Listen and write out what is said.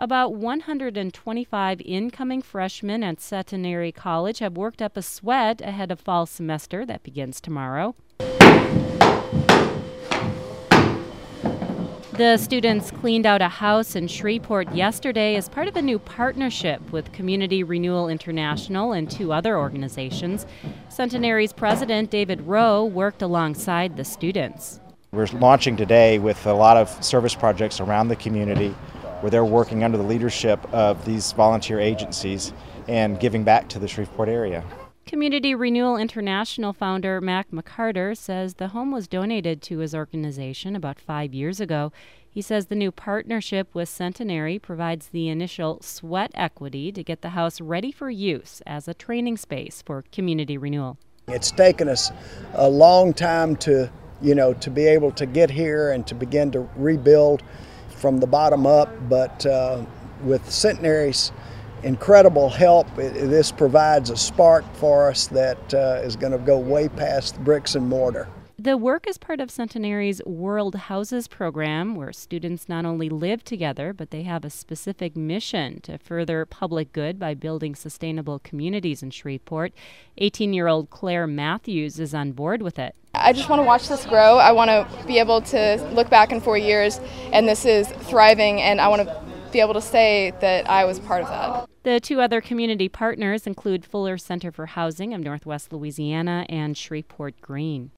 About 125 incoming freshmen at Centenary College have worked up a sweat ahead of fall semester that begins tomorrow. The students cleaned out a house in Shreveport yesterday as part of a new partnership with Community Renewal International and two other organizations. Centenary's president, David Rowe, worked alongside the students. We're launching today with a lot of service projects around the community where they're working under the leadership of these volunteer agencies and giving back to the Shreveport area. Community Renewal International founder Mac McCarter says the home was donated to his organization about 5 years ago. He says the new partnership with Centenary provides the initial sweat equity to get the house ready for use as a training space for community renewal. It's taken us a long time to be able to get here and to begin to rebuild from the bottom up, but with Centenary's incredible help, this provides a spark for us that is going to go way past bricks and mortar. The work is part of Centenary's World Houses program, where students not only live together, but they have a specific mission to further public good by building sustainable communities in Shreveport. 18-year-old Claire Matthews is on board with it. I just want to watch this grow. I want to be able to look back in 4 years, and this is thriving, and I want to be able to say that I was part of that. The two other community partners include Fuller Center for Housing of Northwest Louisiana and Shreveport Green.